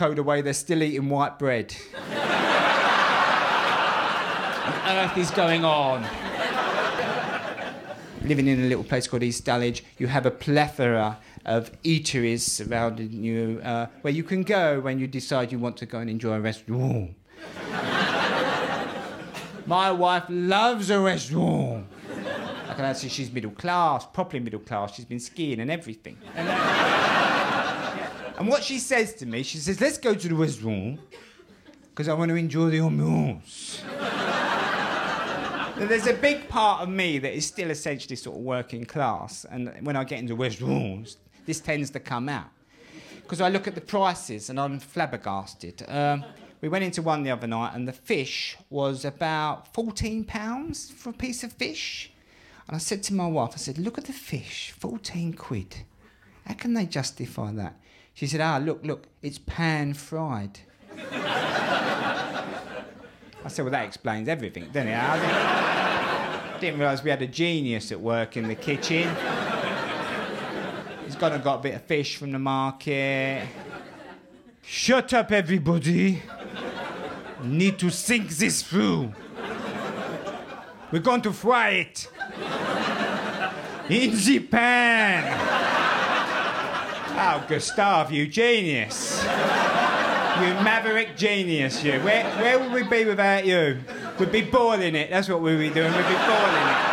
code away, they're still eating white bread. What on earth is going on? Living in a little place called East Dulwich, you have a plethora of eateries surrounding you where you can go when you decide you want to go and enjoy a restaurant. My wife loves a restaurant. I can actually, she's middle class, properly middle class. She's been skiing and everything. And what she says to me, she says, let's go to the restaurant because I want to enjoy the ambiance. There's a big part of me that is still essentially sort of working class, and when I get into restaurants, this tends to come out. Because I look at the prices and I'm flabbergasted. We went into one the other night and the fish was about £14 for a piece of fish. And I said to my wife, I said, look at the fish, 14 quid. How can they justify that? She said, look, it's pan-fried. I said, well, that explains everything, doesn't it? I didn't realise we had a genius at work in the kitchen. He's gone and got a bit of fish from the market. Shut up, everybody. Need to think this through. We're going to fry it. In the pan. Oh, Gustav, you genius. You maverick genius, you. Where would we be without you? We'd be boiling it. That's what we'd be doing. We'd be boiling it.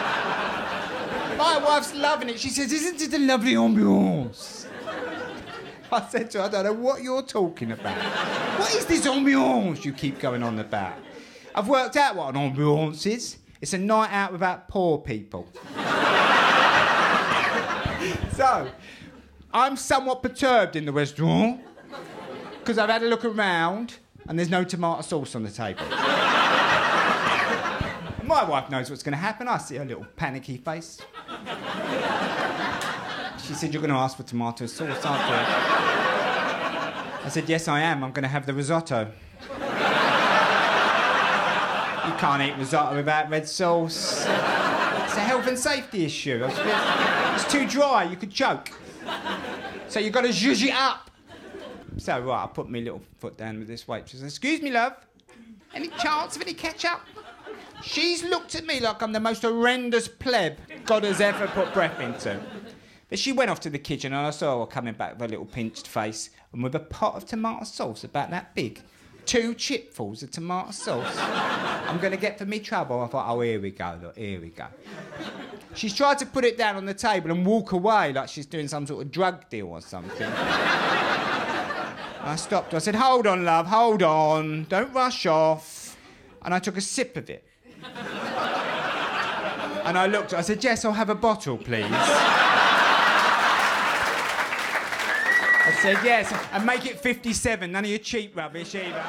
My wife's loving it. She says, isn't it a lovely ambiance? I said to her, I don't know what you're talking about. What is this ambiance you keep going on about? I've worked out what an ambiance is. It's a night out without poor people. So, I'm somewhat perturbed in the restaurant because I've had a look around and there's no tomato sauce on the table. My wife knows what's going to happen. I see her little panicky face. She said, you're going to ask for tomato sauce, aren't you? I said, yes, I am. I'm going to have the risotto. You can't eat risotto without red sauce. It's a health and safety issue. It's too dry, you could choke. So you've got to zhuzh it up. So, right, I put my little foot down with this waitress. Excuse me, love. Any chance of any ketchup? She's looked at me like I'm the most horrendous pleb God has ever put breath into. But she went off to the kitchen and I saw her coming back with a little pinched face and with a pot of tomato sauce about that big. 2 chipfuls of tomato sauce. I'm going to get for me trouble. I thought, oh, here we go, look, here we go. She's tried to put it down on the table and walk away like she's doing some sort of drug deal or something. I stopped her. I said, hold on, love, hold on. Don't rush off. And I took a sip of it. And I looked at her. I said, Jess, I'll have a bottle, please. I said, yes, and make it 57. None of your cheap rubbish either.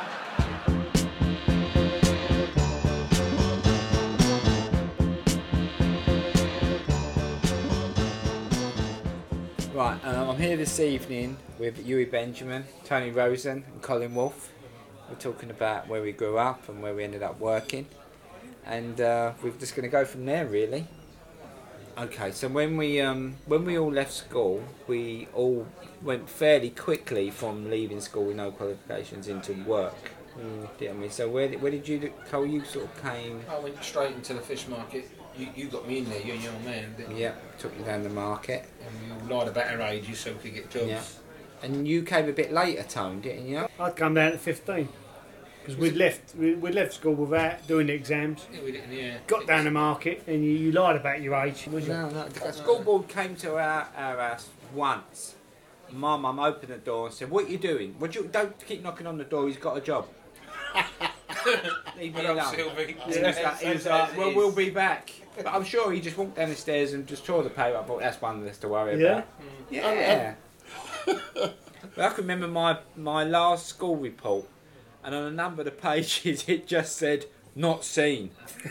Right, I'm here this evening with Huey Benjamin, Tony Rosen and Colin Wolfe. We're talking about where we grew up and where we ended up working. And we're just going to go from there, really. Okay, so when we all left school, we all went fairly quickly from leaving school with no qualifications into work. Didn't we? So where did you, Cole, you sort of came? I went straight into the fish market. You got me in there, you and your man, didn't you? Yeah, took you down the market. And we all lied about our ages so we could get jobs. Yeah. And you came a bit later, Tone, didn't you? I'd come down at 15. Because we'd left school without doing the exams. Yeah, we didn't, yeah. Got down the market and you lied about your age. No. The school board came to our house once. My mum opened the door and said, what are you doing? Don't keep knocking on the door, he's got a job. Leave me alone. He was like, well, we'll be back. But I'm sure he just walked down the stairs and just tore the paper. I thought, that's one less to worry about. Yeah. But I can remember my last school report. And on a number of the pages, it just said, not seen.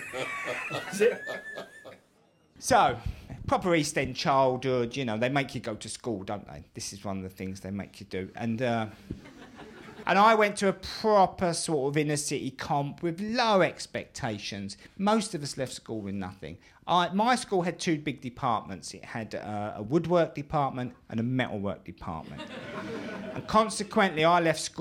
So, proper East End childhood, you know, they make you go to school, don't they? This is one of the things they make you do. And I went to a proper sort of inner city comp with low expectations. Most of us left school with nothing. My school had 2 big departments. It had a woodwork department and a metalwork department. And consequently, I left school